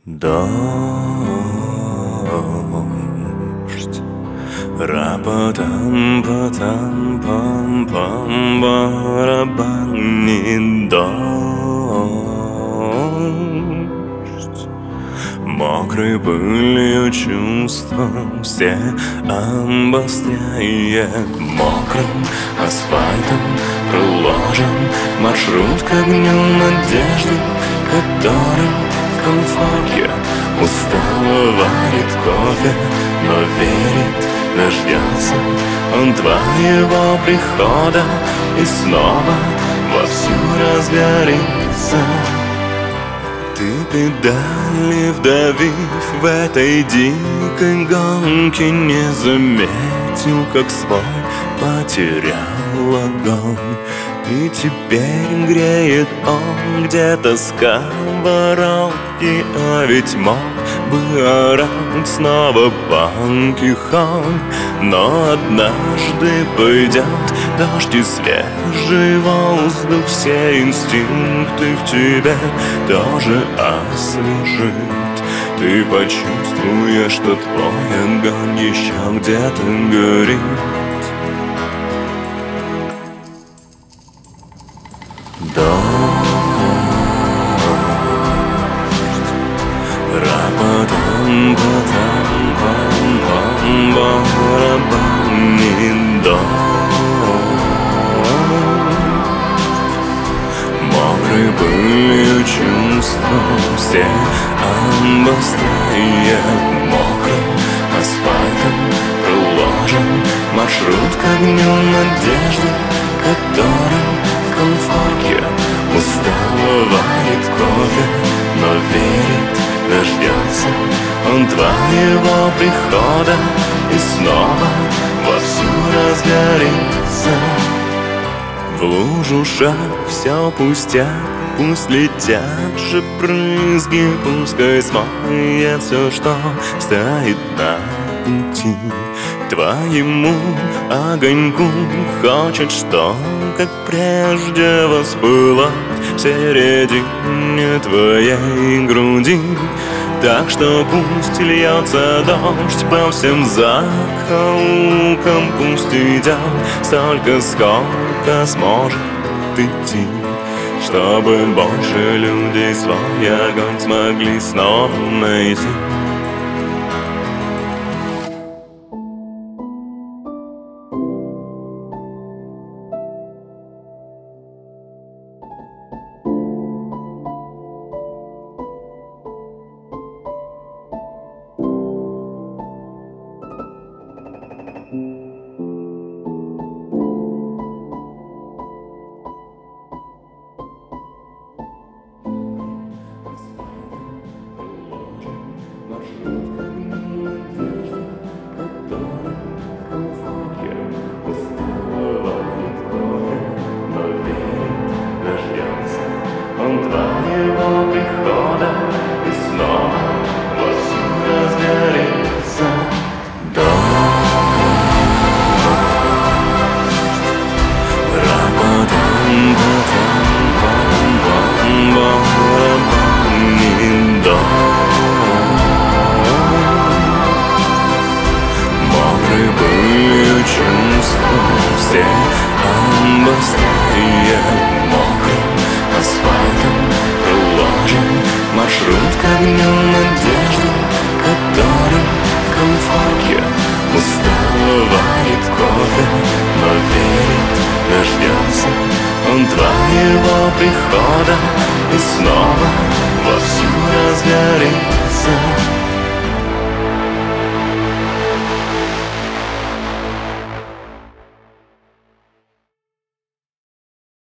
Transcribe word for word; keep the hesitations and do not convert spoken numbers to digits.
Дождь, рапотам, потам, пам, пам, барабанит дождь. Мокрой пылью чувства все обостряет. Мокрым асфальтом проложен маршрут к огню надежды, который в комфорте устало варит кофе, но верит, дождется он твоего прихода и снова вовсю разгорится. Ты педали вдавив в этой дикой гонке, не заметил, как свой потерял огонь. И теперь греет он где-то сковородки, а ведь мог бы орать снова панки хон. Но однажды пойдет дождь и свежий воздух все инстинкты в тебе тоже освежит. Ты почувствуешь, что твой огонь еще где-то горит. Дождь, рапотам, потам, пам, пам, барабанит дождь. Мокрой пылью чувства все обостряет. Мокрым асфальтом проложен маршрут к огню надежды, который в комфорте устало варит кофе, но верит, дождется он твоего прихода и снова вовсю разгорится. В лужу шаг, все пустяк, пусть летят же брызги, пускай смоет все, что стоит на пути. Твоему огоньку хочет, что, как прежде, воспылать в середине твоей груди. Так что пусть льется дождь по всем закоулкам, пусть идет столько, сколько сможет идти, чтобы больше людей свой огонь смогли снова найти. Он твоего прихода и снова вовсю разгорится. Дождь, рапотам, потам, пам, пам, барабанит дождь. Мокрой пылью чувства все обостряет. Мокрым асфальтом проложен маршрут к огню надежды, который в комфорте устало варит кофе, но верит, дождется он твоего прихода